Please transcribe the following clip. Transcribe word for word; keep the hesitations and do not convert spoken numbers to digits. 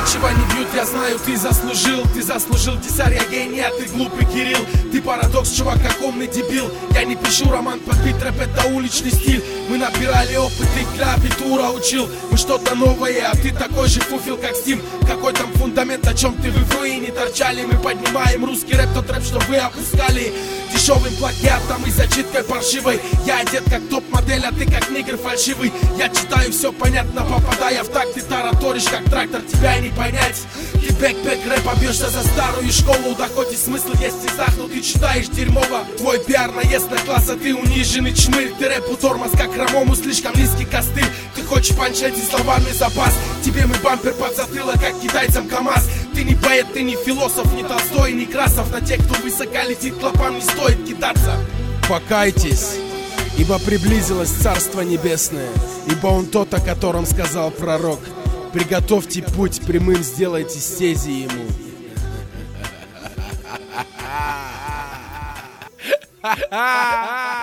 Иначе не бьют, я знаю, ты заслужил. Ты заслужил десарь, я гений, а ты глупый Кирилл. Ты парадокс, чувак, как умный дебил. Я не пишу роман под бит, рэп это уличный стиль. Мы набирали опыт, ты клавиатура учил. Мы что-то новое, а ты такой же фуфел, как Steam. Какой там фундамент, о чем ты в руине торчали. Мы поднимаем русский рэп, тот рэп, что вы опускали дешевым плагиатом и зачиткой паршивой. Я одет как топ-модель, а ты как нигер фальшивый. Я читаю все понятно, попадая в такт. Ты тараторишь как трактор, тебя не понять. Ты бэк-бэк рэп бьешься за старую школу. Да хоть и смысл есть в стихах, но ты читаешь дерьмово. Твой пиар наезд на класс, а ты униженный чмырь. Ты рэпу тормоз, как Рамому, слишком низкий костыль. Ты хочешь панчать и словарный запас. Тебе мы бампер под затылок, как китайцам КамАЗ. Ты не поэт, ты не философ, не Толстой, не Красов. На тех, кто высоко летит, клопам не стоит кидаться. Покайтесь, ибо приблизилось Царство Небесное, ибо он тот, о котором сказал пророк. Приготовьте путь прямым, сделайте стези ему. Ha ha ha!